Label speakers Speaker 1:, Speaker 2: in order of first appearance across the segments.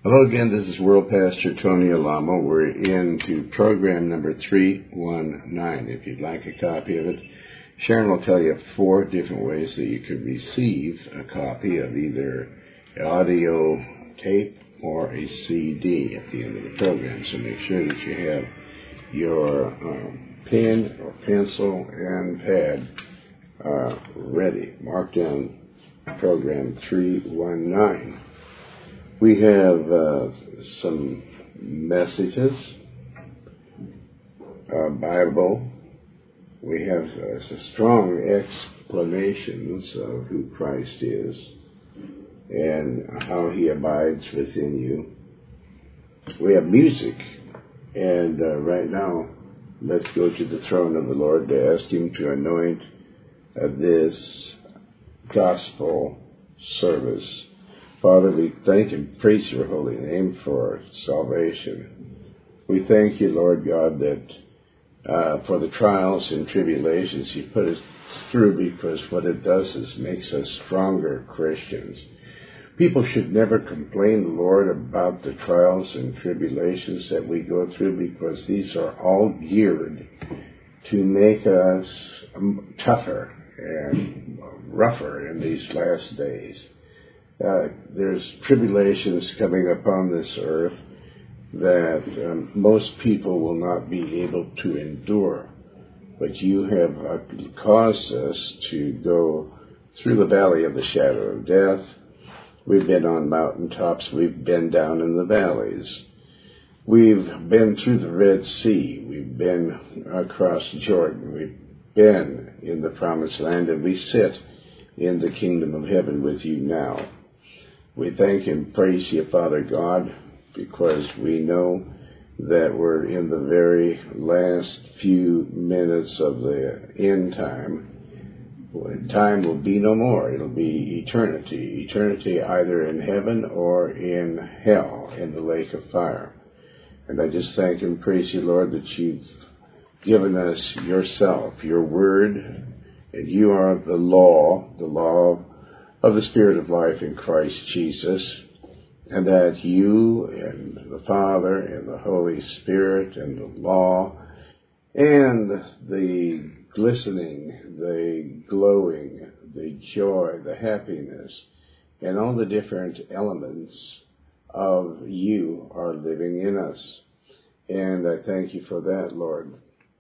Speaker 1: Hello again, this is World Pastor Tony Alamo. We're into program number 319. If you'd like a copy of it, Sharon will tell you 4 different ways that you could receive a copy of either audio tape or a CD at the end of the program. So make sure that you have your pen or pencil and pad ready. Mark down program 319. We have some messages, Bible. We have strong explanations of who Christ is and how he abides within you. We have music, and right now, let's go to the throne of the Lord to ask him to anoint this gospel service. Father, we thank and praise your holy name for salvation. We thank you, Lord God, that for the trials and tribulations you put us through, because what it does is makes us stronger Christians. People should never complain, Lord, about the trials and tribulations that we go through, because these are all geared to make us tougher and rougher in these last days. There's tribulations coming upon this earth that most people will not be able to endure. But you have caused us to go through the valley of the shadow of death. We've been on mountaintops. We've been down in the valleys. We've been through the Red Sea. We've been across Jordan. We've been in the Promised Land, and we sit in the kingdom of heaven with you now. We thank and praise you, Father God, because we know that we're in the very last few minutes of the end time. Time will be no more. It'll be eternity. Eternity either in heaven or in hell, in the lake of fire. And I just thank and praise you, Lord, that you've given us yourself, your word, and you are the law of the Spirit of life in Christ Jesus, and that you and the Father and the Holy Spirit and the law and the glistening, the glowing, the joy, the happiness, and all the different elements of you are living in us. And I thank you for that, Lord.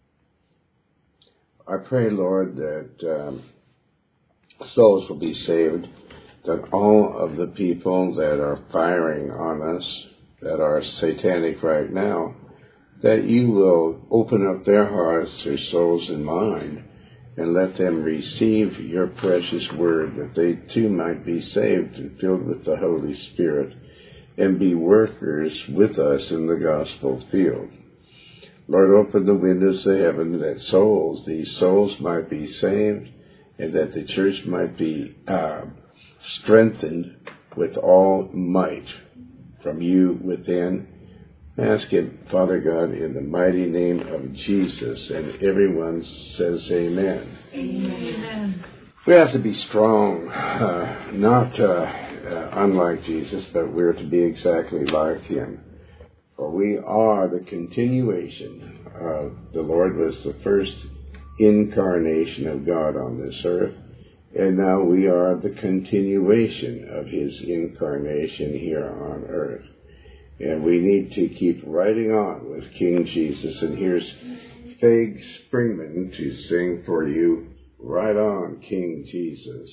Speaker 1: I pray, Lord, that souls will be saved, that all of the people that are firing on us, that are satanic right now, that you will open up their hearts, their souls and mind, and let them receive your precious word, that they too might be saved and filled with the Holy Spirit and be workers with us in the gospel field. Lord, open the windows of heaven that these souls might be saved, and that the church might be strengthened with all might from you within. Ask it, Father God, in the mighty name of Jesus. And everyone says amen. Amen. We have to be strong, not unlike Jesus, but we're to be exactly like him. For we are the continuation of the Lord was the first incarnation of God on this earth, and now we are the continuation of his incarnation here on earth. And we need to keep riding on with King Jesus. And here's Faye Springman to sing for you, Ride On, King Jesus.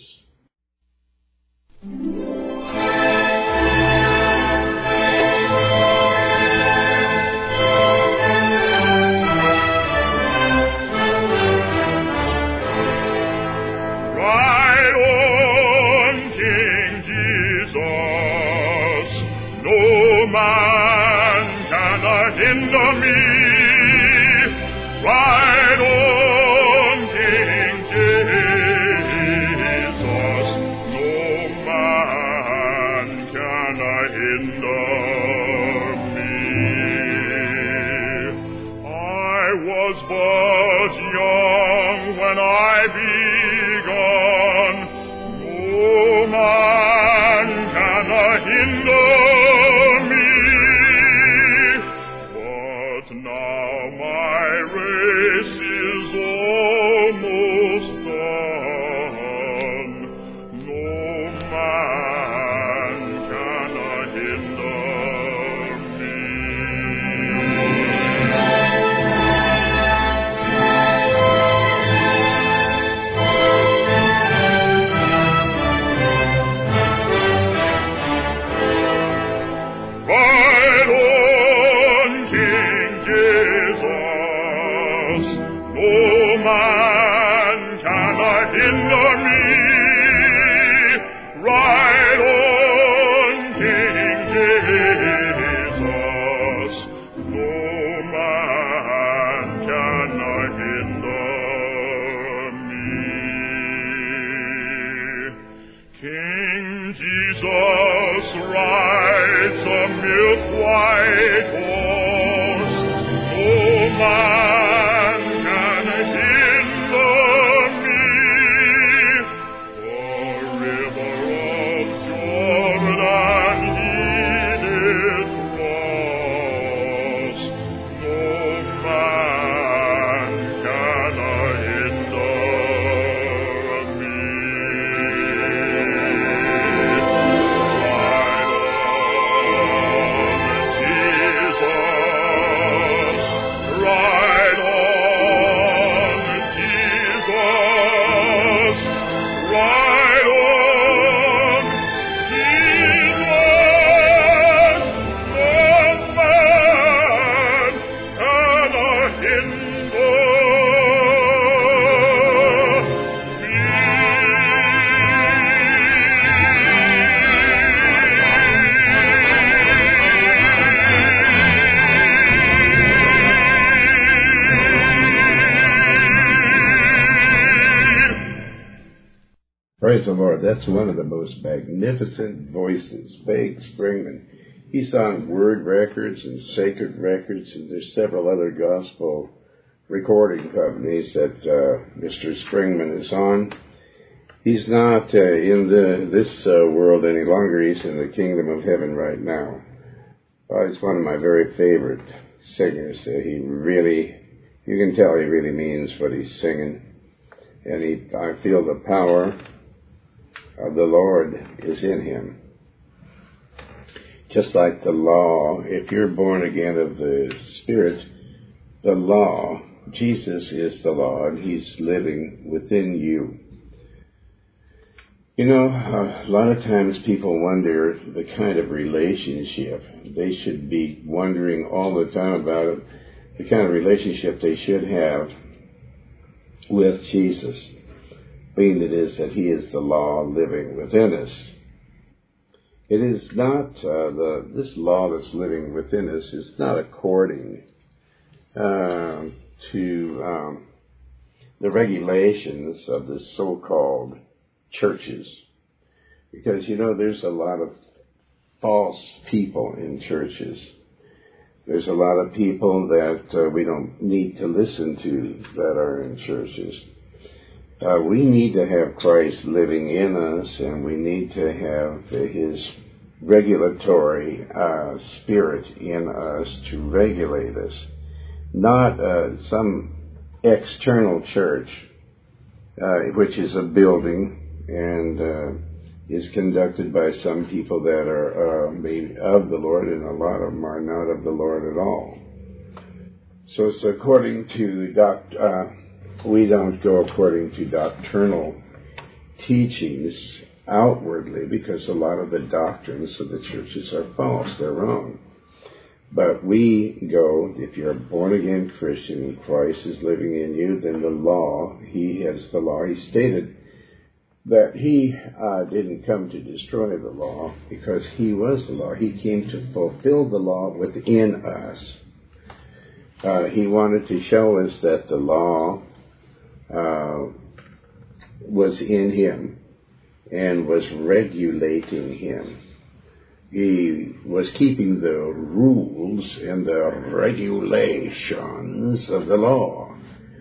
Speaker 2: Man cannot hinder me. Ride on, King Jesus. No man cannot hinder me. I was but young when I began. No man cannot hinder me. rides a milk-white horse. No man can hinder me. The river of Jordan he did cross. No man can hinder me. Ride on, Jesus. Ride on, Jesus. No man can hinder
Speaker 1: Praise the Lord. That's one of the most magnificent voices, Big Springman. He's on Word Records and Sacred Records, and there's several other gospel recording companies that Mr. Springman is on. He's not in this world any longer. He's in the kingdom of heaven right now. He's one of my very favorite singers. You can tell he really means what he's singing. And I feel the power of the Lord is in him. Just like the law, if you're born again of the Spirit, the law, Jesus is the law, and he's living within you. You know, a lot of times people wonder the kind of relationship they should be wondering all the time about it, the kind of relationship they should have with Jesus, being it is that he is the law living within us. It is not, this law that's living within us is not according to the regulations of the so-called churches. Because, you know, there's a lot of false people in churches. There's a lot of people that we don't need to listen to that are in churches. We need to have Christ living in us, and we need to have his regulatory spirit in us to regulate us. Not some external church, which is a building and is conducted by some people that are made of the Lord, and a lot of them are not of the Lord at all. So it's according to we don't go according to doctrinal teachings outwardly, because a lot of the doctrines of the churches are false, they're wrong. But we go, if you're a born-again Christian and Christ is living in you, then the law, he has the law. He stated that he didn't come to destroy the law because he was the law. He came to fulfill the law within us. He wanted to show us that the law was in him and was regulating him. He was keeping the rules and the regulations of the law.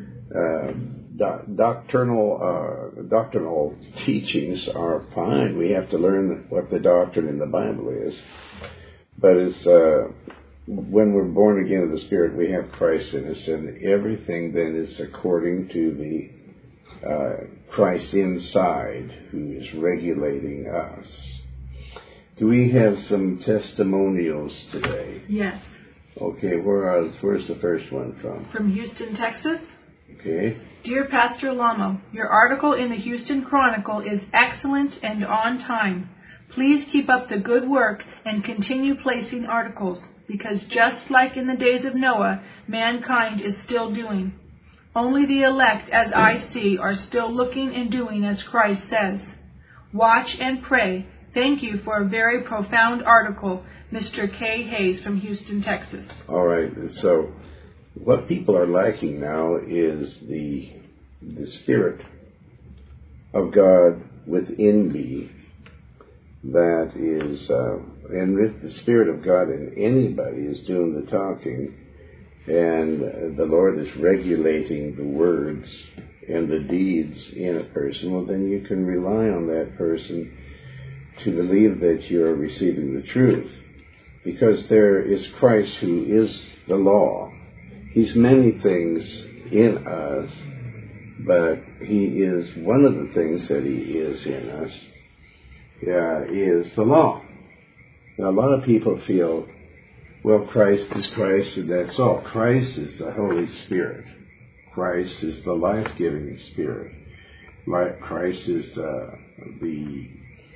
Speaker 1: Doctrinal teachings are fine. We have to learn what the doctrine in the Bible is. But it's when we're born again of the Spirit, we have Christ in us, and everything then is according to the Christ inside, who is regulating us. Do we have some testimonials today?
Speaker 3: Yes.
Speaker 1: Okay, where's the first one from?
Speaker 3: From Houston, Texas.
Speaker 1: Okay.
Speaker 3: Dear Pastor Lamo, your article in the Houston Chronicle is excellent and on time. Please keep up the good work and continue placing articles, because just like in the days of Noah, mankind is still doing. Only the elect, as I see, are still looking and doing as Christ says. Watch and pray. Thank you for a very profound article, Mr. K. Hayes from Houston, Texas.
Speaker 1: All right. So what people are lacking now is the Spirit of God within me that is And if the Spirit of God in anybody is doing the talking, and the Lord is regulating the words and the deeds in a person, well, then you can rely on that person to believe that you're receiving the truth. Because there is Christ who is the law. He's many things in us, but he is one of the things that he is in us, is the law. Now, a lot of people feel, well, Christ is Christ and that's all. Christ is the Holy Spirit. Christ is the life-giving Spirit. Christ is the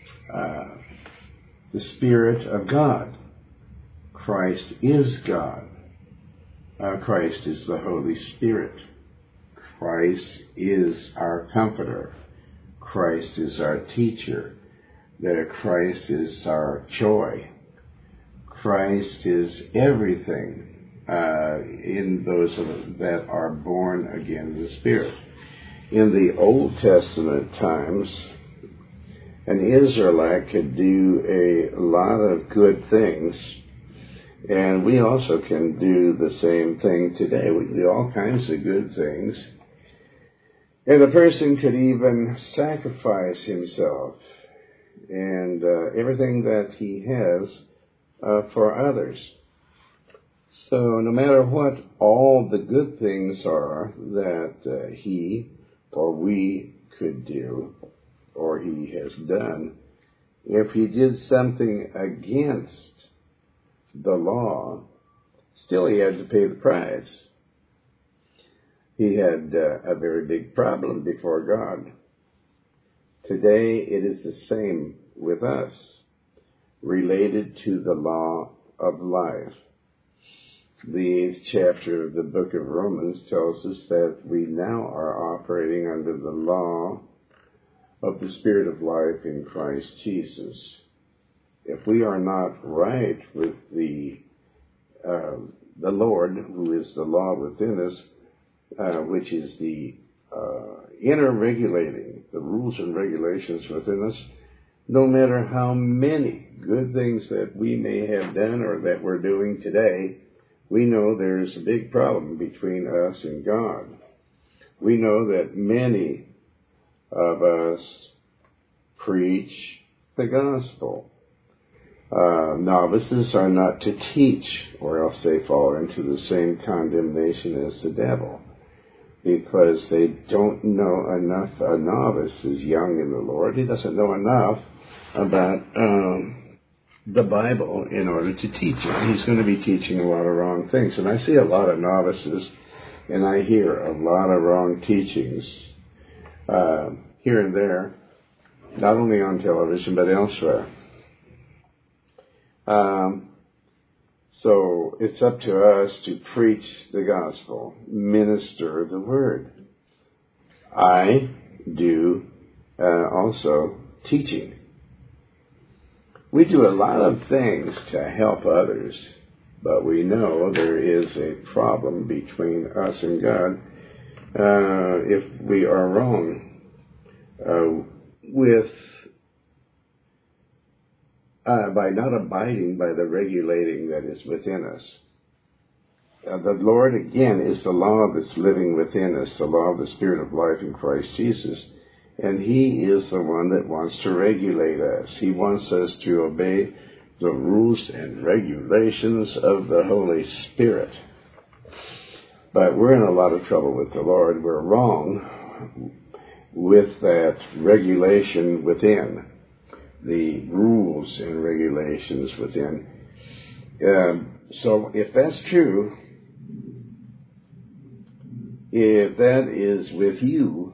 Speaker 1: Spirit of God. Christ is God. Christ is the Holy Spirit. Christ is our comforter. Christ is our teacher. That Christ is our joy. Christ is everything in those that are born again in the Spirit. In the Old Testament times, an Israelite could do a lot of good things, and we also can do the same thing today. We can do all kinds of good things, and a person could even sacrifice himself and everything that he has for others. So no matter what all the good things are that he or we could do, or he has done, if he did something against the law, still he had to pay the price. He had a very big problem before God. Today it is the same with us, related to the law of life. The 8th chapter of the book of Romans tells us that we now are operating under the law of the Spirit of life in Christ Jesus. If we are not right with the Lord, who is the law within us, which is the inner regulating, the rules and regulations within us, no matter how many good things that we may have done or that we're doing today, we know there's a big problem between us and God. We know that many of us preach the gospel. Novices are not to teach, or else they fall into the same condemnation as the devil, because they don't know enough. A novice is young in the Lord. He doesn't know enough about the Bible in order to teach it. He's going to be teaching a lot of wrong things. And I see a lot of novices, and I hear a lot of wrong teachings here and there, not only on television, but elsewhere. So it's up to us to preach the gospel, minister the word. I do also teaching. We do a lot of things to help others, but we know there is a problem between us and God if we are wrong by not abiding by the regulating that is within us. The Lord, again, is the law that's living within us, the law of the Spirit of life in Christ Jesus. And he is the one that wants to regulate us. He wants us to obey the rules and regulations of the Holy Spirit. But we're in a lot of trouble with the Lord. We're wrong with that regulation within, the rules and regulations within. So if that's true, if that is with you,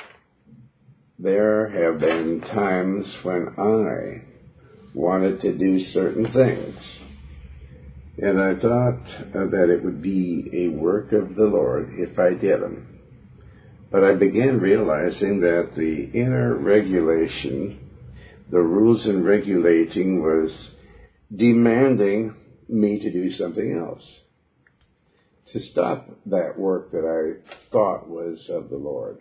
Speaker 1: there have been times when I wanted to do certain things, and I thought that it would be a work of the Lord if I did them. But I began realizing that the inner regulation, the rules and regulating, was demanding me to do something else, to stop that work that I thought was of the Lord.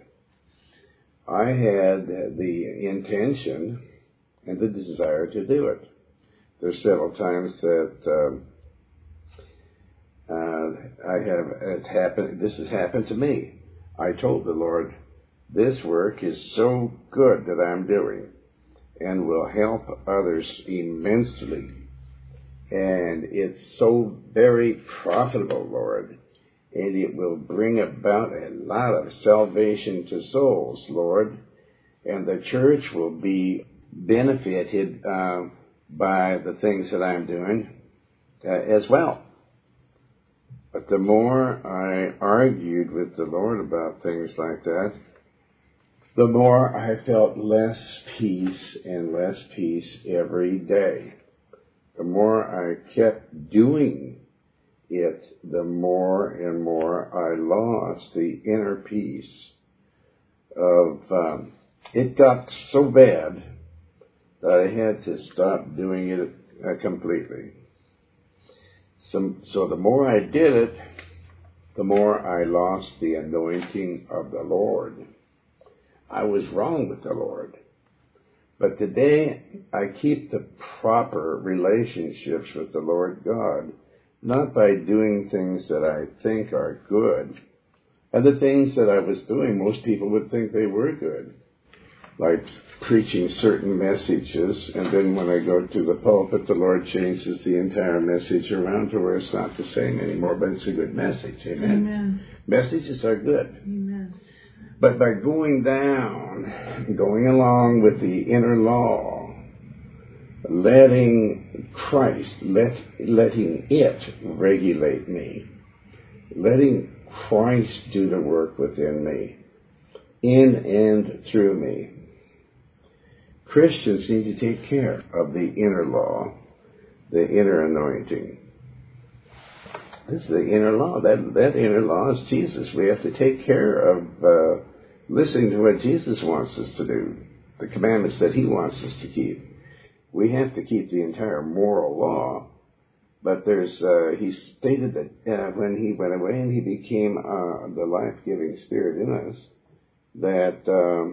Speaker 1: I had the intention and the desire to do it. There's several times that this has happened to me. I told the Lord, this work is so good that I'm doing and will help others immensely. And it's so very profitable, Lord. And it will bring about a lot of salvation to souls, Lord. And the church will be benefited by the things that I'm doing as well. But the more I argued with the Lord about things like that, the more I felt less peace and less peace every day. The more I kept doing it, the more and more I lost the inner peace of, it got so bad that I had to stop doing it completely. So the more I did it, the more I lost the anointing of the Lord. I was wrong with the Lord. But today I keep the proper relationships with the Lord God, not by doing things that I think are good. And the things that I was doing, most people would think they were good. Like preaching certain messages, and then when I go to the pulpit, the Lord changes the entire message around to where it's not the same anymore, but it's a good message. Amen.
Speaker 3: Amen.
Speaker 1: Messages are good.
Speaker 3: Amen.
Speaker 1: But by going along with the inner law, letting Christ, letting it regulate me, letting Christ do the work within me, in and through me. Christians need to take care of the inner law, the inner anointing. This is the inner law. That inner law is Jesus. We have to take care of listening to what Jesus wants us to do, the commandments that he wants us to keep. We have to keep the entire moral law. But he stated that when he went away and he became the life-giving Spirit in us, that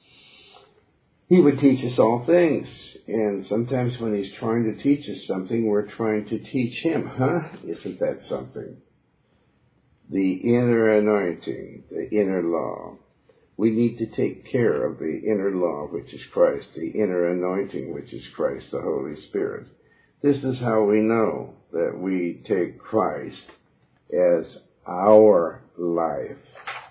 Speaker 1: he would teach us all things. And sometimes when he's trying to teach us something, we're trying to teach him. Isn't that something? The inner anointing, the inner law. We need to take care of the inner law, which is Christ, the inner anointing, which is Christ, the Holy Spirit. This is how we know that we take Christ as our life.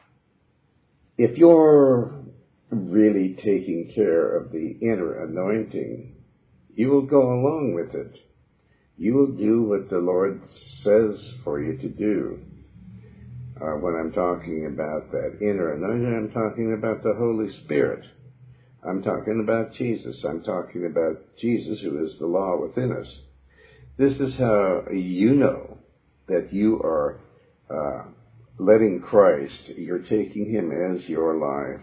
Speaker 1: If you're really taking care of the inner anointing, you will go along with it. You will do what the Lord says for you to do. When I'm talking about that inner anointing, I'm talking about the Holy Spirit. I'm talking about Jesus. I'm talking about Jesus, who is the law within us. This is how you know that you are letting Christ, you're taking him as your life.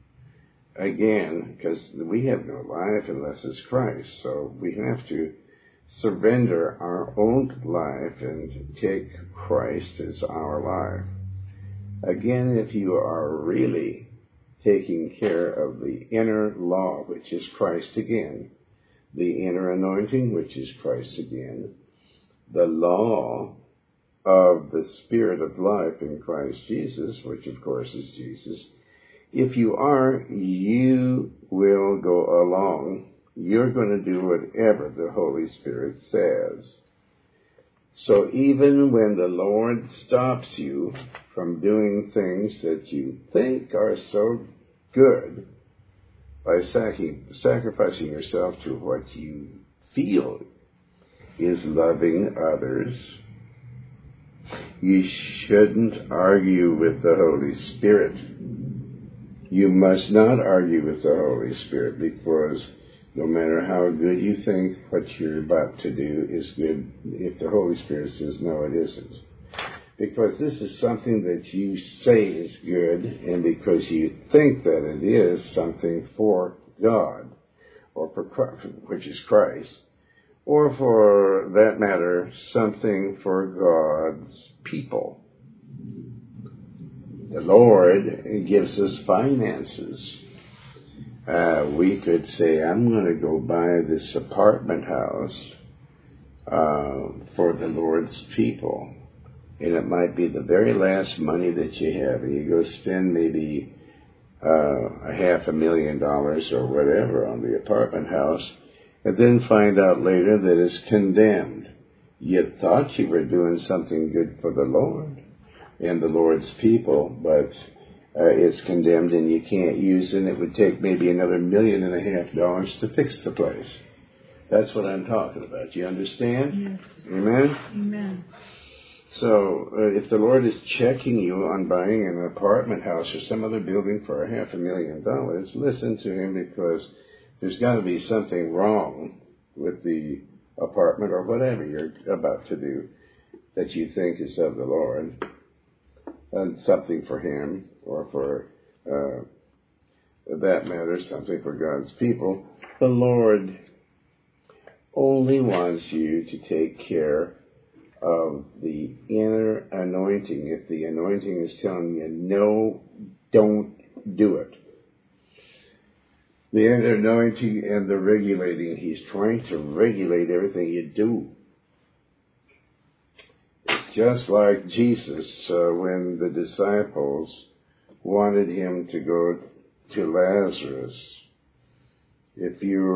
Speaker 1: Again, because we have no life unless it's Christ. So we have to surrender our own life and take Christ as our life. Again, if you are really taking care of the inner law, which is Christ again, the inner anointing, which is Christ again, the law of the Spirit of life in Christ Jesus, which of course is Jesus, if you are, you will go along. You're going to do whatever the Holy Spirit says. So even when the Lord stops you from doing things that you think are so good, by sacrificing yourself to what you feel is loving others, you shouldn't argue with the Holy Spirit. You must not argue with the Holy Spirit, because no matter how good you think what you're about to do is good, if the Holy Spirit says, no, it isn't. Because this is something that you say is good, and because you think that it is something for God, or for Christ, which is Christ, or for that matter, something for God's people. The Lord gives us finances. We could say, I'm going to go buy this apartment house for the Lord's people. And it might be the very last money that you have. And you go spend maybe $500,000 or whatever on the apartment house, and then find out later that it's condemned. You thought you were doing something good for the Lord and the Lord's people, but it's condemned and you can't use it, and it would take maybe another $1.5 million to fix the place. That's what I'm talking about. You understand?
Speaker 3: Yes.
Speaker 1: Amen?
Speaker 3: Amen.
Speaker 1: So, if the Lord is checking you on buying an apartment house or some other building for $500,000, listen to Him, because there's got to be something wrong with the apartment or whatever you're about to do that you think is of the Lord, and something for Him, or for that matter, something for God's people. The Lord only wants you to take care of the inner anointing. If the anointing is telling you, no, don't do it. The inner anointing and the regulating, He's trying to regulate everything you do. It's just like Jesus, when the disciples wanted Him to go to Lazarus. If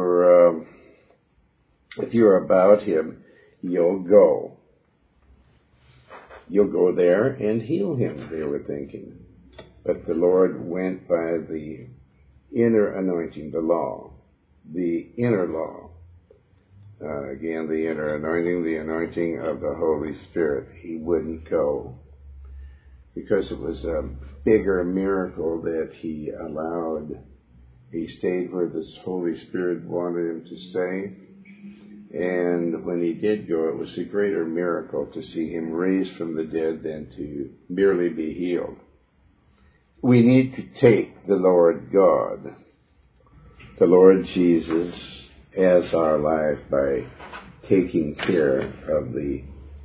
Speaker 1: you're about Him, you'll go. You'll go there and heal him, they were thinking. But the Lord went by the inner anointing, the law, the inner law. Again, the inner anointing, the anointing of the Holy Spirit. He wouldn't go because it was a bigger miracle that He allowed. He stayed where the Holy Spirit wanted Him to stay. And when He did go, it was a greater miracle to see Him raised from the dead than to merely be healed. We need to take the Lord God, the Lord Jesus, as our life by taking care of the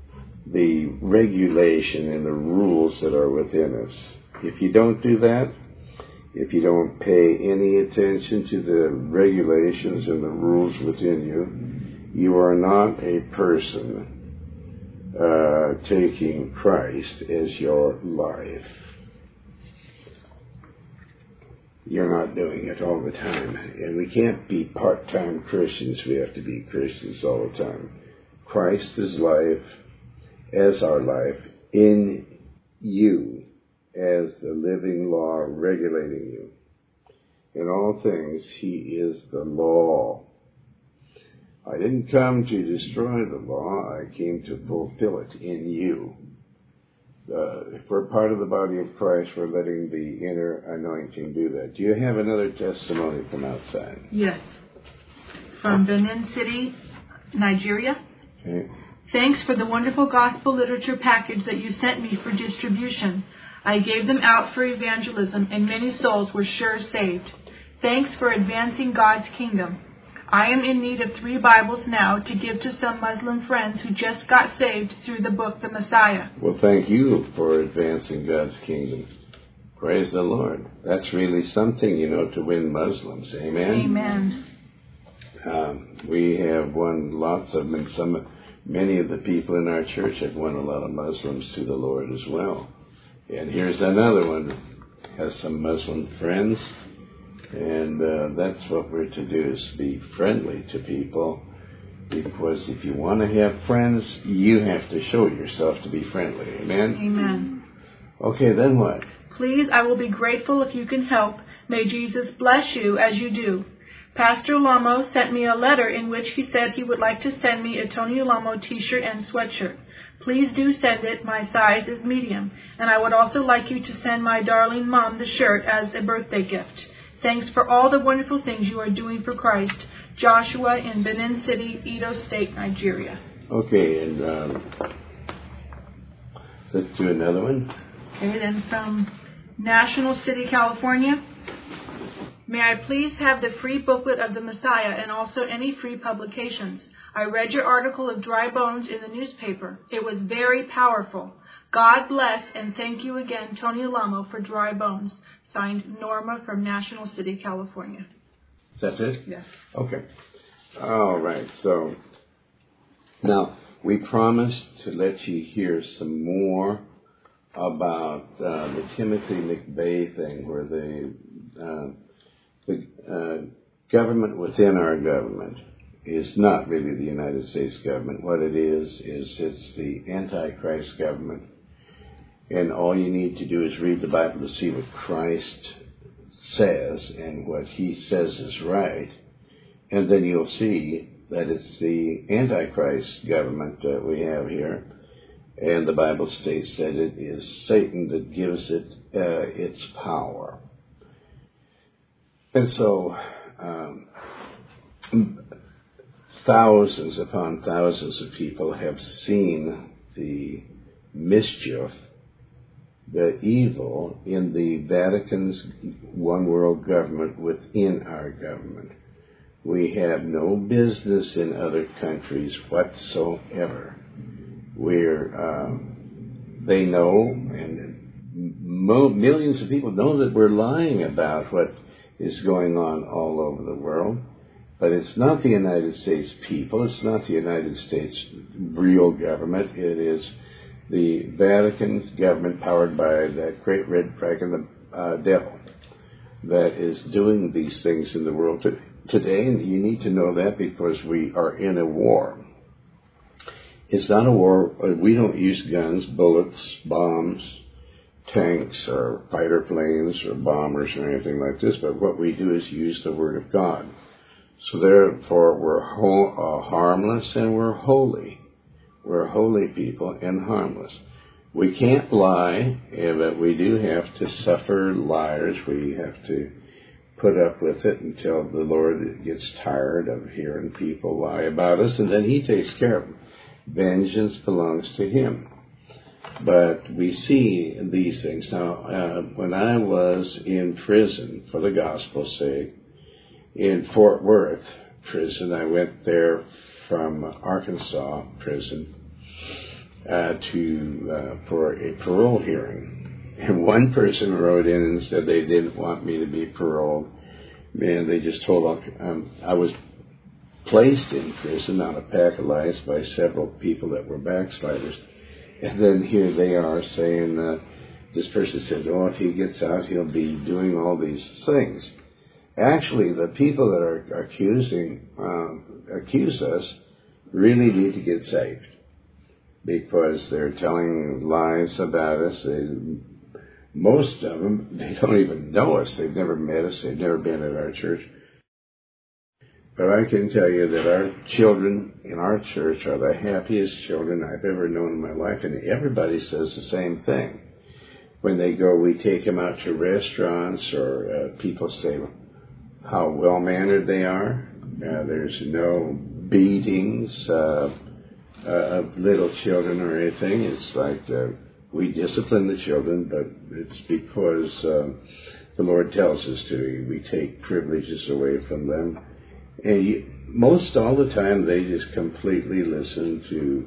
Speaker 1: regulation and the rules that are within us. If you don't do that, if you don't pay any attention to the regulations and the rules within you, you are not a person taking Christ as your life. You're not doing it all the time. And we can't be part-time Christians. We have to be Christians all the time. Christ is life as our life in you, as the living law regulating you. In all things, He is the law. I didn't come to destroy the law. I came to fulfill it in you. If we're part of the body of Christ, we're letting the inner anointing do that. Do you have another testimony from outside?
Speaker 3: Yes. From Benin City, Nigeria.
Speaker 1: Okay.
Speaker 3: Thanks for the wonderful gospel literature package that you sent me for distribution. I gave them out for evangelism, and many souls were sure saved. Thanks for advancing God's kingdom. I am in need of 3 Bibles now to give to some Muslim friends who just got saved through the book The Messiah.
Speaker 1: Well, thank you for advancing God's kingdom. Praise the Lord. That's really something, to win Muslims. Amen?
Speaker 3: Amen.
Speaker 1: We have won lots of them. Many of the people in our church have won a lot of Muslims to the Lord as well. And here's another one. Has some Muslim friends. And that's what we're to do, is be friendly to people. Because if you want to have friends, you have to show yourself to be friendly. Amen?
Speaker 3: Amen.
Speaker 1: Okay, then what?
Speaker 3: Please, I will be grateful if you can help. May Jesus bless you as you do. Pastor Lamo sent me a letter in which he said he would like to send me a Tony Lamo t-shirt and sweatshirt. Please do send it. My size is medium. And I would also like you to send my darling mom the shirt as a birthday gift. Thanks for all the wonderful things you are doing for Christ. Joshua in Benin City, Edo State, Nigeria.
Speaker 1: Okay, and let's do another one.
Speaker 3: Okay, then from National City, California. May I please have the free booklet of the Messiah and also any free publications? I read your article of dry bones in the newspaper. It was very powerful. God bless, and thank you again, Tony Lamo, for dry bones. Signed, Norma from National City, California.
Speaker 1: That's it?
Speaker 3: Yes.
Speaker 1: Okay. All right. So Now, we promised to let you hear some more about the Timothy McVeigh thing, where the government within our government is not really the United States government. What it is it's the Antichrist government. And all you need to do is read the Bible to see what Christ says and what he says is right. And then you'll see that it's the Antichrist government that we have here. And the Bible states that it is Satan that gives it its power. And so thousands upon thousands of people have seen the mischief, the evil in the Vatican's one world government within our government. We have no business in other countries whatsoever. They know, and millions of people know that we're lying about what is going on all over the world. But it's not the United States people. It's not the United States real government. It is the Vatican government powered by that great red dragon, the devil, that is doing these things in the world today. And you need to know that because we are in a war. It's not a war. We don't use guns, bullets, bombs, tanks, or fighter planes, or bombers, or anything like this. But what we do is use the Word of God. So therefore, we're harmless and we're holy. We're holy people and harmless. We can't lie, but we do have to suffer liars. We have to put up with it until the Lord gets tired of hearing people lie about us, and then he takes care of them. Vengeance belongs to him. But we see these things. Now, when I was in prison for the gospel's sake, in Fort Worth prison, I went there from Arkansas prison for a parole hearing. And one person wrote in and said they didn't want me to be paroled. Man, they just told I was placed in prison on a pack of lice by several people that were backsliders. And then here they are saying, this person said, oh, if he gets out, he'll be doing all these things. Actually, the people that are accuse us really need to get saved because they're telling lies about us. Most of them, they don't even know us. They've never met us. They've never been at our church. But I can tell you that our children in our church are the happiest children I've ever known in my life, and everybody says the same thing. When they go, we take them out to restaurants, or people say how well-mannered they are. There's no beatings of little children or anything. It's like we discipline the children, but it's because the Lord tells us to. We take privileges away from them. And most all the time, they just completely listen to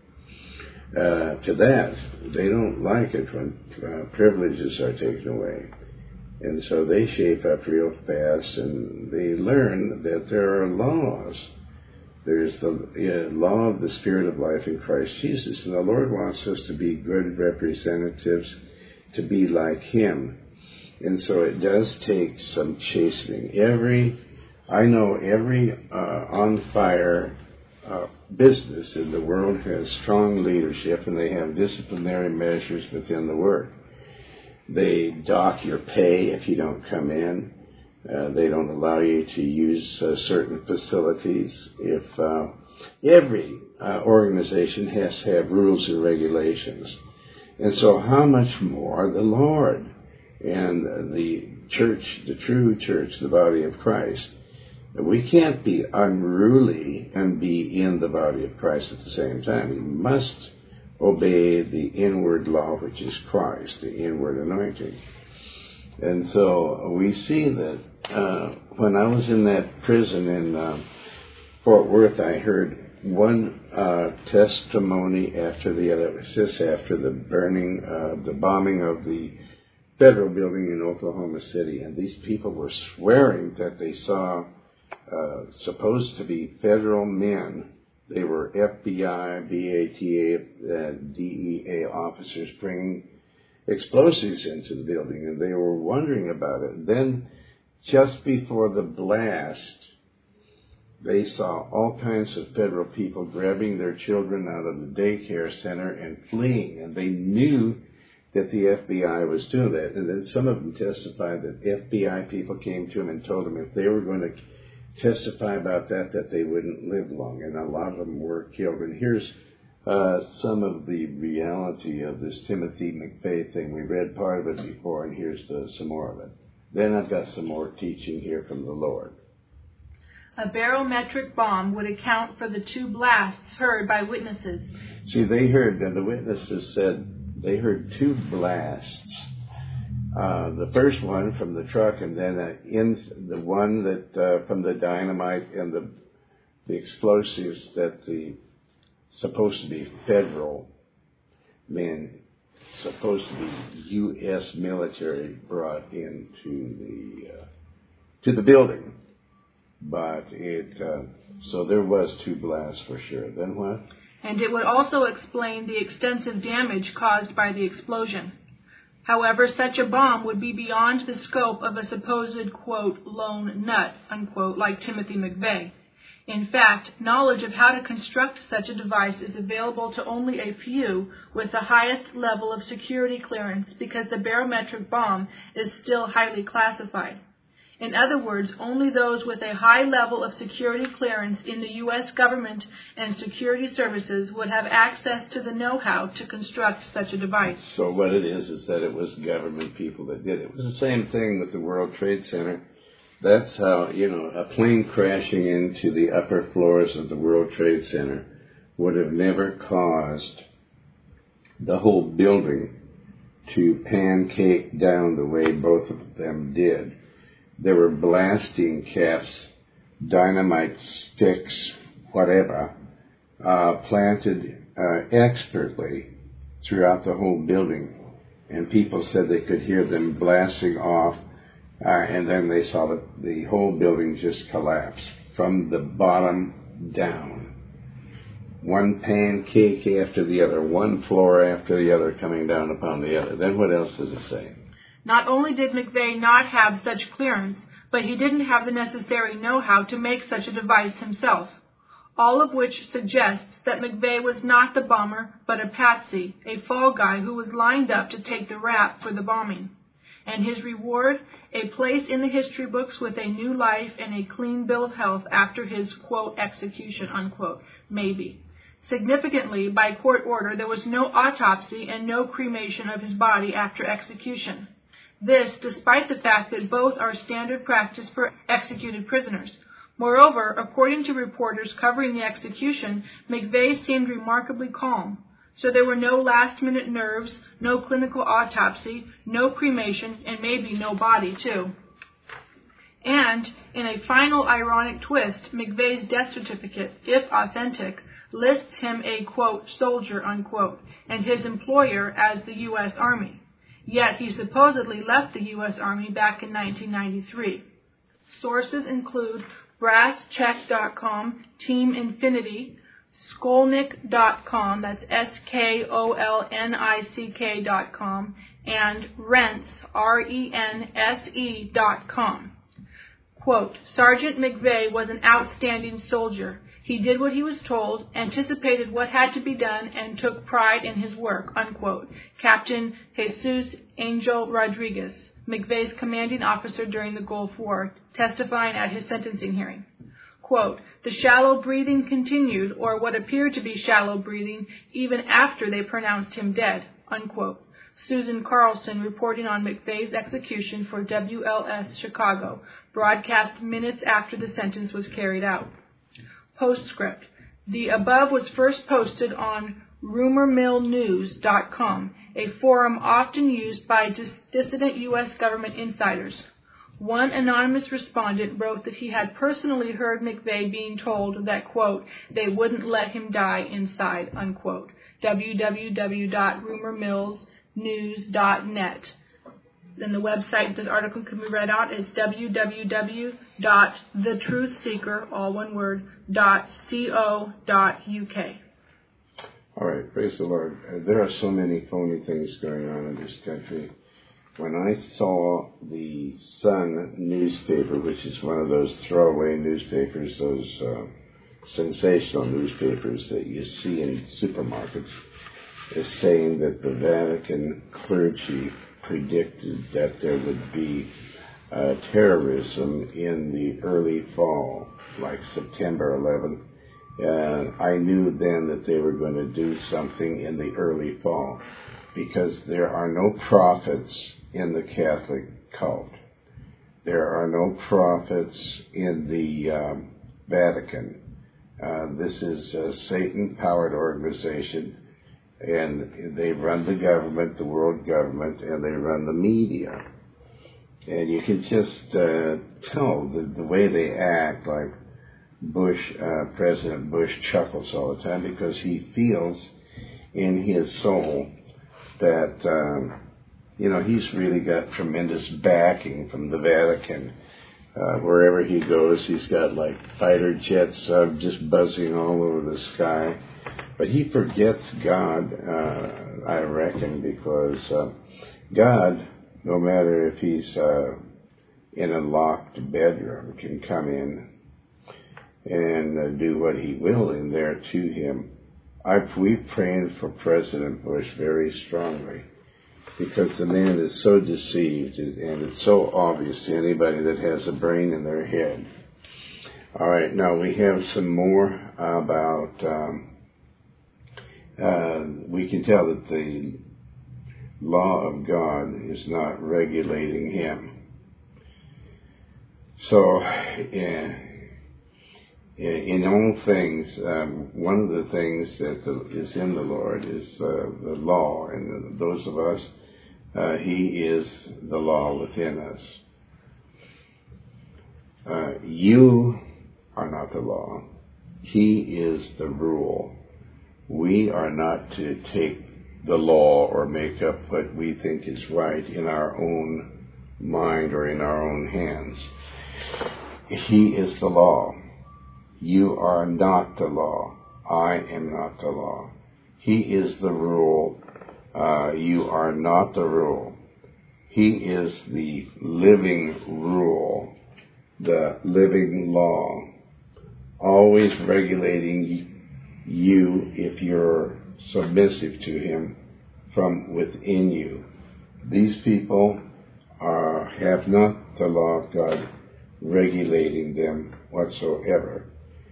Speaker 1: that. They don't like it when privileges are taken away. And so they shape up real fast, and they learn that there are laws. There's the law of the Spirit of life in Christ Jesus, and the Lord wants us to be good representatives, to be like Him. And so it does take some chastening. I know every on-fire business in the world has strong leadership, and they have disciplinary measures within the Word. They dock your pay if you don't come in. They don't allow you to use certain facilities. Every organization has to have rules and regulations. And so how much more the Lord and the church, the true church, the body of Christ. We can't be unruly and be in the body of Christ at the same time. We must obey the inward law, which is Christ, the inward anointing. And so we see that when I was in that prison in Fort Worth, I heard one testimony after the other. It was just after the bombing of the federal building in Oklahoma City, and these people were swearing that they saw supposed to be federal men They were FBI, BATA, DEA officers bringing explosives into the building, and they were wondering about it. Then, just before the blast, they saw all kinds of federal people grabbing their children out of the daycare center and fleeing, and they knew that the FBI was doing that. And then some of them testified that FBI people came to them and told them if they were going to testify about that they wouldn't live long, and a lot of them were killed. And here's some of the reality of this Timothy McVeigh thing. We read part of it before, and here's some more of it. Then I've got some more teaching here from the Lord.
Speaker 3: A barometric bomb would account for the 2 blasts heard by witnesses.
Speaker 1: See, they heard, and the witnesses said they heard 2 blasts. The first one from the truck, and then the one that from the dynamite and the explosives that the supposed to be federal men, supposed to be U.S. military, brought into the building. But so there was 2 blasts for sure. Then what?
Speaker 3: And it would also explain the extensive damage caused by the explosion. However, such a bomb would be beyond the scope of a supposed, quote, lone nut, unquote, like Timothy McVeigh. In fact, knowledge of how to construct such a device is available to only a few with the highest level of security clearance because the barometric bomb is still highly classified. In other words, only those with a high level of security clearance in the U.S. government and security services would have access to the know-how to construct such a device.
Speaker 1: So what it is that it was government people that did it. It was the same thing with the World Trade Center. That's how, a plane crashing into the upper floors of the World Trade Center would have never caused the whole building to pancake down the way both of them did. There were blasting caps, dynamite sticks, whatever, planted expertly throughout the whole building. And people said they could hear them blasting off, and then they saw the whole building just collapse from the bottom down. One pancake after the other, one floor after the other coming down upon the other. Then what else does it say?
Speaker 3: Not only did McVeigh not have such clearance, but he didn't have the necessary know-how to make such a device himself, all of which suggests that McVeigh was not the bomber, but a patsy, a fall guy who was lined up to take the rap for the bombing. And his reward, a place in the history books with a new life and a clean bill of health after his, quote, execution, unquote, maybe. Significantly, by court order, there was no autopsy and no cremation of his body after execution. This, despite the fact that both are standard practice for executed prisoners. Moreover, according to reporters covering the execution, McVeigh seemed remarkably calm. So there were no last-minute nerves, no clinical autopsy, no cremation, and maybe no body, too. And, in a final ironic twist, McVeigh's death certificate, if authentic, lists him a, quote, soldier, unquote, and his employer as the U.S. Army. Yet he supposedly left the U.S. Army back in 1993. Sources include BrassCheck.com, Team Infinity, Skolnick.com, that's Skolnick.com, and Rense, Rense.com. Quote, Sergeant McVeigh was an outstanding soldier. He did what he was told, anticipated what had to be done, and took pride in his work, unquote. Captain Jesus Angel Rodriguez, McVeigh's commanding officer during the Gulf War, testifying at his sentencing hearing. Quote, the shallow breathing continued, or what appeared to be shallow breathing, even after they pronounced him dead, unquote. Susan Carlson reporting on McVeigh's execution for WLS Chicago, broadcast minutes after the sentence was carried out. Postscript. The above was first posted on rumormillnews.com, a forum often used by dissident U.S. government insiders. One anonymous respondent wrote that he had personally heard McVeigh being told that, quote, they wouldn't let him die inside, unquote. www.rumormillsnews.net. then the website this article can be read on is www.thetruthseeker, all one word, .co.uk.
Speaker 1: All right, praise the Lord. There are so many phony things going on in this country. When I saw the Sun newspaper, which is one of those throwaway newspapers, those sensational newspapers that you see in supermarkets, is saying that the Vatican clergy predicted that there would be terrorism in the early fall, like September 11th. And I knew then that they were going to do something in the early fall, because there are no prophets in the Catholic cult. There are no prophets in the Vatican. This is a Satan-powered organization, and they run the government, the world government, and they run the media. And you can just tell the way they act, like President Bush chuckles all the time because he feels in his soul that, he's really got tremendous backing from the Vatican. Wherever he goes, he's got like fighter jets just buzzing all over the sky. But he forgets God, I reckon, because God, no matter if he's in a locked bedroom, can come in and do what he will in there to him. We've prayed for President Bush very strongly, because the man is so deceived, and it's so obvious to anybody that has a brain in their head. All right, now we have some more about, we can tell that the law of God is not regulating him. So, in all things, one of the things that is in the Lord is the law, and those of us, He is the law within us. You are not the law. He is the rule. We are not to take the law or make up what we think is right in our own mind or in our own hands. He is the law. You are not the law. I am not the law. He is the rule. You are not the rule. He is the living rule, the living law, always regulating you if you're submissive to Him from within you. These people have not the law of God regulating them whatsoever.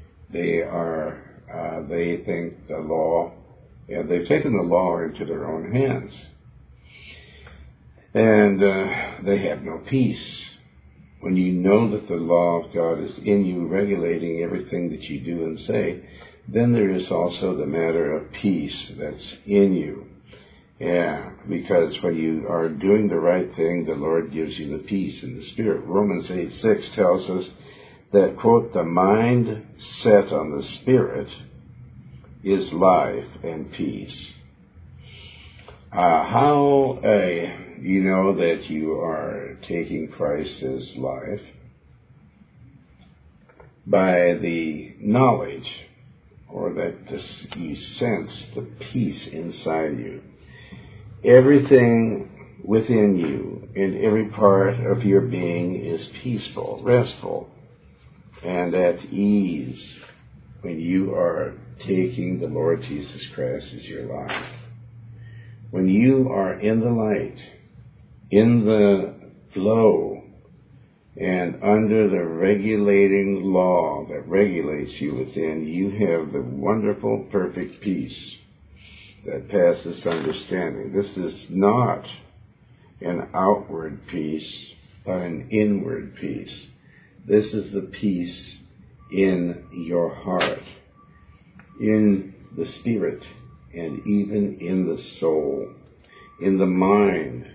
Speaker 1: They think the law, and they've taken the law into their own hands. And they have no peace. When you know that the law of God is in you, regulating everything that you do and say, then there is also the matter of peace that's in you. Yeah, because when you are doing the right thing, the Lord gives you the peace in the Spirit. Romans 8:6 tells us that, quote, the mind set on the Spirit is life and peace. How you know that you are taking Christ as life? By the knowledge, or that you sense the peace inside you. Everything within you and every part of your being is peaceful, restful, and at ease when you are taking the Lord Jesus Christ as your life. When you are in the light, in the flow, and under the regulating law that regulates you within, you have the wonderful, perfect peace that passes understanding. This is not an outward peace, but an inward peace. This is the peace in your heart, in the spirit, and even in the soul, in the mind,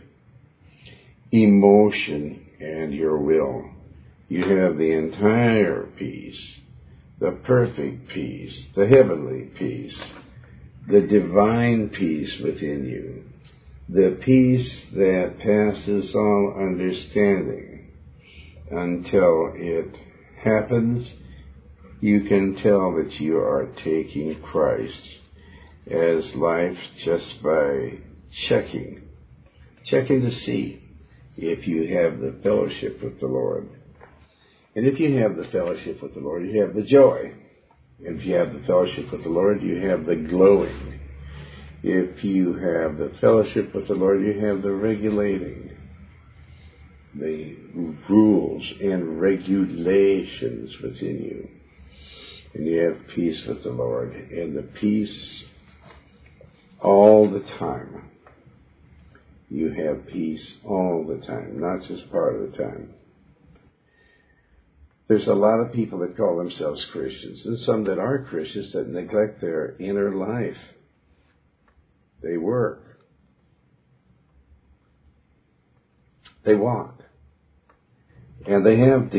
Speaker 1: emotion, and your will. You have the entire peace, the perfect peace, the heavenly peace, the divine peace within you. the peace that passes all understanding. Until it happens, you can tell that you are taking Christ as life just by checking to see if you have the fellowship with the Lord. And if you have the fellowship with the Lord, you have the joy. If you have the fellowship with the Lord, you have the glowing. If you have the fellowship with the Lord, you have the regulating, the rules and regulations within you. And you have peace with the Lord, and the peace all the time. You have peace all the time, not just part of the time. There's a lot of people that call themselves Christians, and some that are Christians that neglect their inner life. They work. They walk. And they have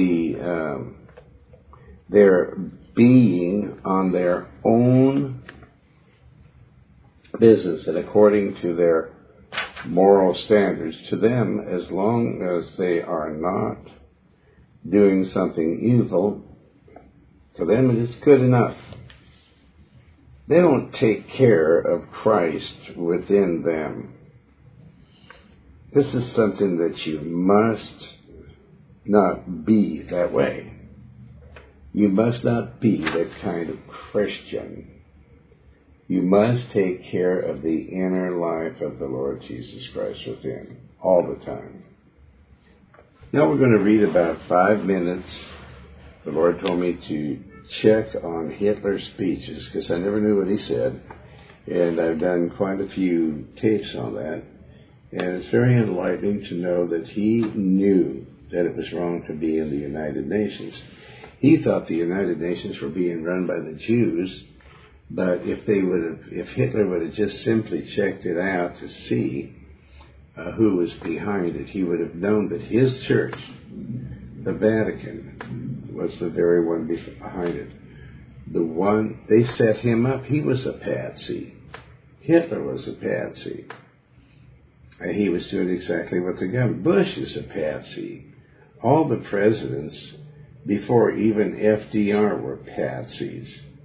Speaker 1: their being on their own business and according to their moral standards. To them, as long as they are not doing something evil, for them it is good enough. They don't take care of Christ within them. This is something that you must not be that way. You must not be that kind of Christian. You must take care of the inner life of the Lord Jesus Christ within all the time. Now we're going to read about 5 minutes. The Lord told me to check on Hitler's speeches because I never knew what he said. And I've done quite a few tapes on that. And it's very enlightening to know that he knew that it was wrong to be in the United Nations. He thought the United Nations were being run by the Jews, but if Hitler would have just simply checked it out to see who was behind it, he would have known that his church, the Vatican, was the very one behind it. The one, they set him up. He was a patsy. Hitler was a patsy. And he was doing exactly what the government. Bush is a patsy. All the presidents, before even FDR, were patsies.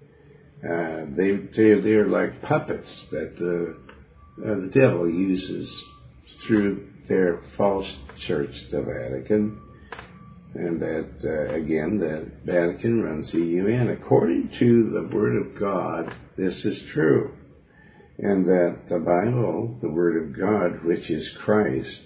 Speaker 1: They're like puppets that the devil uses through their false church, the Vatican. And that, again, the Vatican runs the UN. According to the Word of God, this is true. And that the Bible, the Word of God, which is Christ,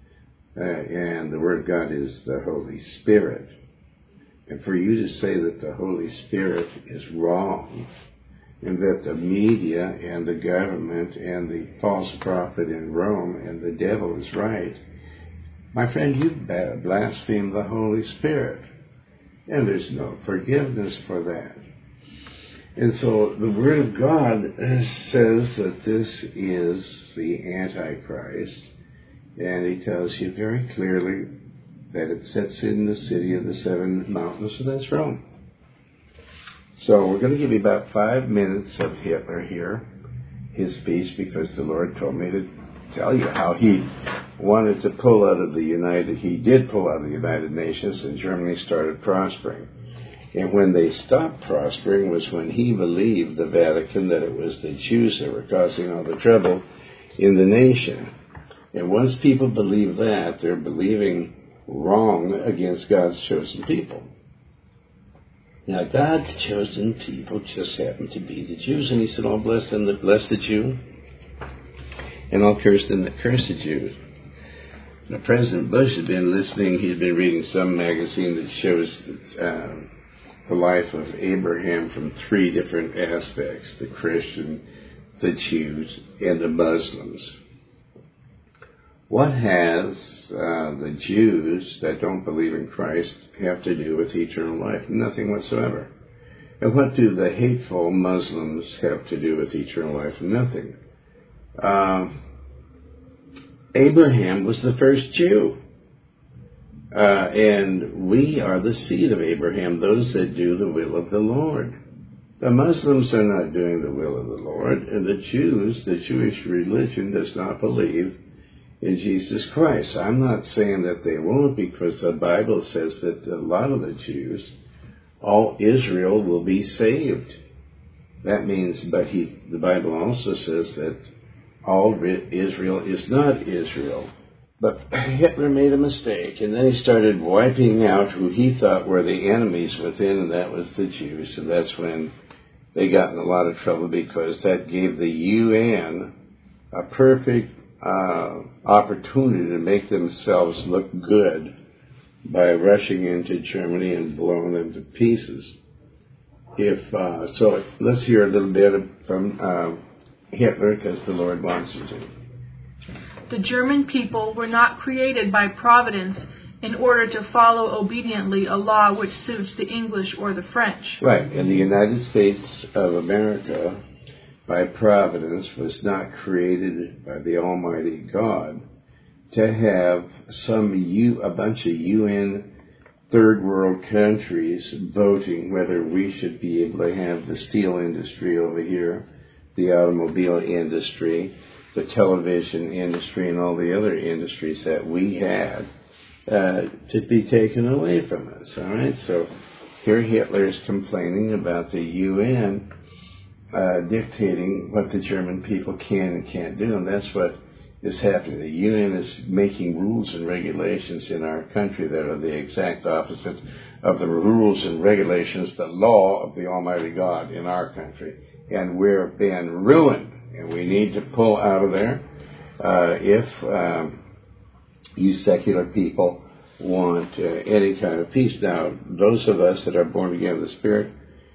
Speaker 1: and the Word of God is the Holy Spirit. And for you to say that the Holy Spirit is wrong, and that the media and the government and the false prophet in Rome and the devil is right, my friend, you blaspheme the Holy Spirit. And there's no forgiveness for that. And so the Word of God says that this is the Antichrist. And he tells you very clearly that it sits in the city of the seven mountains, so that's Rome. So we're going to give you about 5 minutes of Hitler here, his speech, because the Lord told me to tell you how he wanted to pull out of he did pull out of the United Nations, and Germany started prospering. And when they stopped prospering was when he believed, the Vatican, that it was the Jews that were causing all the trouble in the nation. And once people believe that, they're believing wrong against God's chosen people. Now, God's chosen people just happen to be the Jews. And he said, "I'll bless them that bless the Jew, and I'll curse them that curse the Jew." Now, President Bush has been listening. He's been reading some magazine that shows the life of Abraham from 3 different aspects: the Christian, the Jews, and the Muslims. What has the Jews that don't believe in Christ have to do with eternal life? Nothing whatsoever. And what do the hateful Muslims have to do with eternal life? Nothing. Abraham was the first Jew. And we are the seed of Abraham, those that do the will of the Lord. The Muslims are not doing the will of the Lord, and the Jews, the Jewish religion, does not believe in Jesus Christ. I'm not saying that they won't, because the Bible says that a lot of the Jews, all Israel will be saved. That means, but the Bible also says that all Israel is not Israel. But Hitler made a mistake, and then he started wiping out who he thought were the enemies within, and that was the Jews. And that's when they got in a lot of trouble, because that gave the UN a perfect opportunity to make themselves look good by rushing into Germany and blowing them to pieces. So let's hear a little bit from Hitler, because the Lord wants you to.
Speaker 3: The German people were not created by providence in order to follow obediently a law which suits the English or the French.
Speaker 1: Right, and the United States of America, by providence, was not created by the Almighty God to have a bunch of UN third world countries voting whether we should be able to have the steel industry over here, the automobile industry, the television industry, and all the other industries that we had to be taken away from us. All right, so here Hitler is complaining about the UN dictating what the German people can and can't do, and that's what is happening. The UN is making rules and regulations in our country that are the exact opposite of the rules and regulations, the law of the Almighty God in our country, and we're being ruined. And we need to pull out of there if you secular people want any kind of peace. Now, those of us that are born again of the Spirit,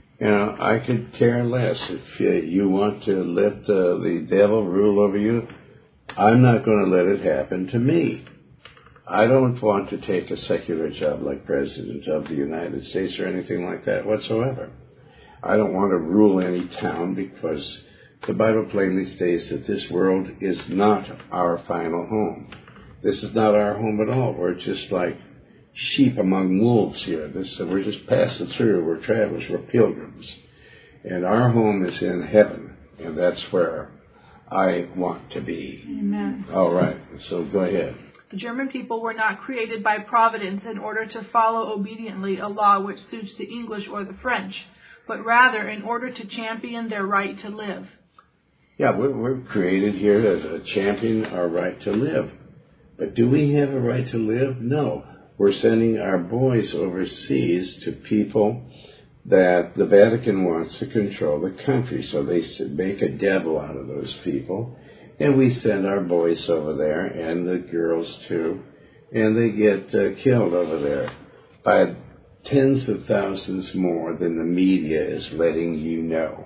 Speaker 1: I could care less. If you want to let the devil rule over you, I'm not going to let it happen to me. I don't want to take a secular job like President of the United States or anything like that whatsoever. I don't want to rule any town, because the Bible plainly states that this world is not our final home. This is not our home at all. We're just like sheep among wolves here. We're just passing through. We're travelers. We're pilgrims. And our home is in heaven, and that's where I want to be.
Speaker 3: Amen.
Speaker 1: All right, so go ahead.
Speaker 3: The German people were not created by providence in order to follow obediently a law which suits the English or the French, but rather in order to champion their right to live.
Speaker 1: Yeah, we're created here to champion our right to live. But do we have a right to live? No. We're sending our boys overseas to people that the Vatican wants to control the country. So they make a devil out of those people. And we send our boys over there, and the girls too. And they get killed over there by tens of thousands more than the media is letting you know.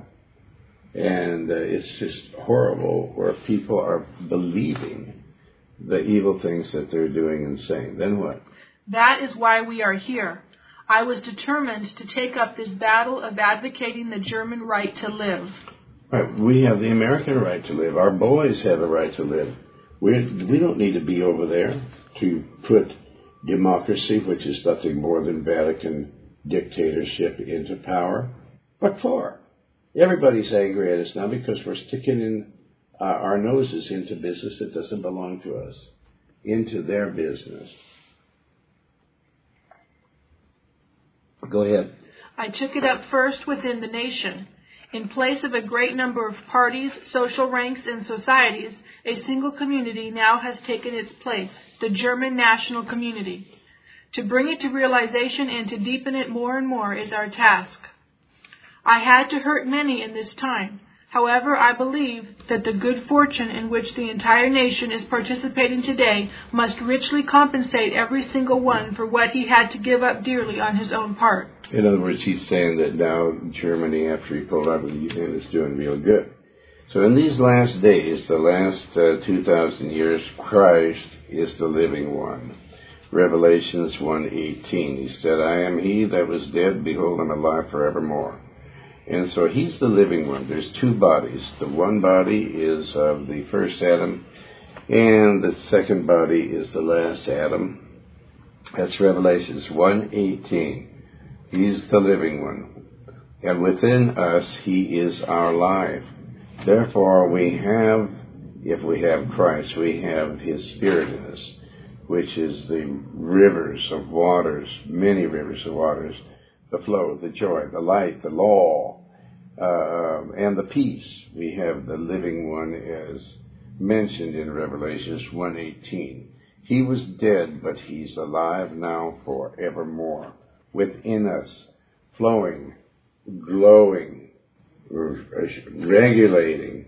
Speaker 1: And it's just horrible where people are believing the evil things that they're doing and saying. Then what?
Speaker 3: That is why we are here. I was determined to take up this battle of advocating the German right to live.
Speaker 1: Right. We have the American right to live. Our boys have the right to live. We don't need to be over there to put democracy, which is nothing more than Vatican dictatorship, into power. What for? Everybody's angry at us now because we're sticking in our noses into business that doesn't belong to us, into their business. Go ahead.
Speaker 3: I took it up first within the nation. In place of a great number of parties, social ranks, and societies, a single community now has taken its place, the German national community. To bring it to realization and to deepen it more and more is our task. I had to hurt many in this time. However, I believe that the good fortune in which the entire nation is participating today must richly compensate every single one for what he had to give up dearly on his own part.
Speaker 1: In other words, he's saying that now Germany, after he pulled out of the UN, is doing real good. So in these last days, the last 2,000 years, Christ is the living one. Revelations 1:18, he said, I am he that was dead, behold, I'm alive forevermore. And so he's the living one. There's two bodies. The one body is of the first Adam, and the second body is the last Adam. That's Revelations 1:18. He's the living one. And within us, he is our life. Therefore, we have If we have Christ, we have His Spirit in us, which is the rivers of waters, many rivers of waters, the flow, the joy, the light, the law, and the peace. We have the living one as mentioned in Revelations 1:18. He was dead, but He's alive now forevermore, within us, flowing, glowing, regulating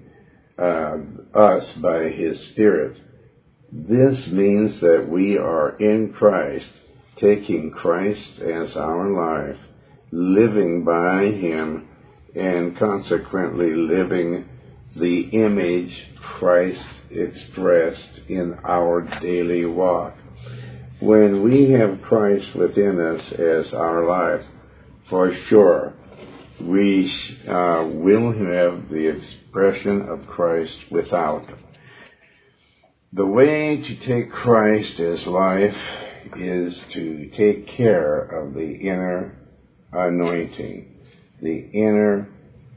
Speaker 1: us by His Spirit. This means that we are in Christ, taking Christ as our life, living by Him, and consequently living the image Christ expressed in our daily walk. When we have Christ within us as our life, for sure, we will have the expression of Christ without. The way to take Christ as life is to take care of the inner anointing, the inner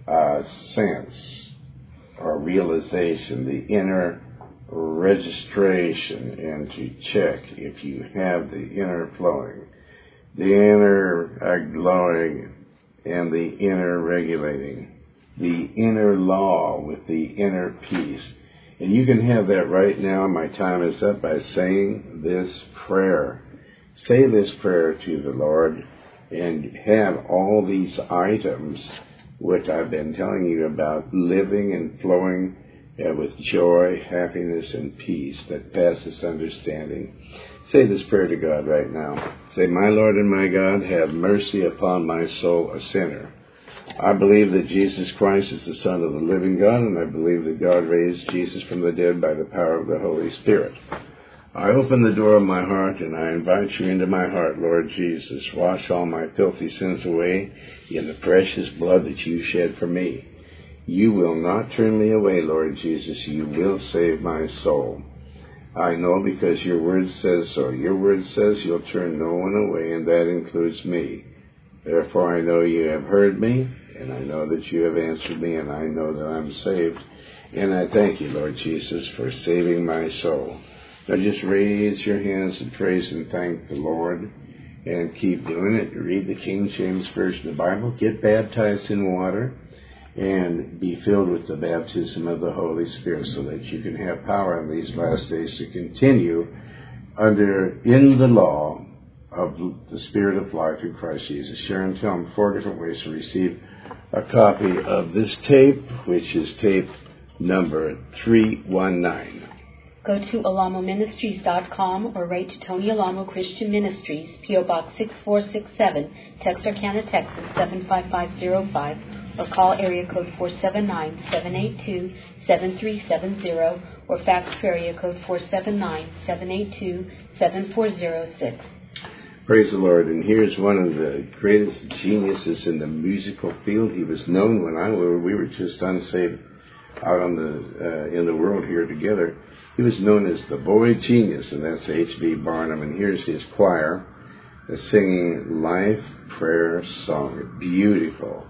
Speaker 1: sense or realization, the inner registration, and to check if you have the inner flowing, the inner glowing, and the inner regulating, the inner law with the inner peace. And you can have that right now. My time is up by saying this prayer. Say this prayer to the Lord and have all these items which I've been telling you about, living and flowing with joy, happiness, and peace that passes understanding. Say this prayer to God right now. Say, "My Lord and my God, have mercy upon my soul, a sinner. I believe that Jesus Christ is the Son of the living God, and I believe that God raised Jesus from the dead by the power of the Holy Spirit. I open the door of my heart, and I invite you into my heart, Lord Jesus. Wash all my filthy sins away in the precious blood that you shed for me. You will not turn me away, Lord Jesus. You will save my soul. I know because your word says so. Your word says you'll turn no one away, and that includes me. Therefore, I know you have heard me, and I know that you have answered me, and I know that I'm saved. And I thank you, Lord Jesus, for saving my soul." Now just raise your hands and praise and thank the Lord, and keep doing it. Read the King James Version of the Bible. Get baptized in water, and be filled with the baptism of the Holy Spirit so that you can have power in these last days to continue in the law of the Spirit of life in Christ Jesus. Sharon, tell them 4 different ways to receive a copy of this tape, which is tape number 319.
Speaker 4: Go to alamoministries.com or write to Tony Alamo Christian Ministries, P.O. Box 6467, Texarkana, Texas 75505, or call area code 479-782-7370, or fax to area code 479-782-7406.
Speaker 1: Praise the Lord. And here's one of the greatest geniuses in the musical field. He was known when we were just unsaved out on in the world here together. He was known as the Boy Genius, and that's H.B. Barnum. And here's his choir singing Life Prayer Song. Beautiful.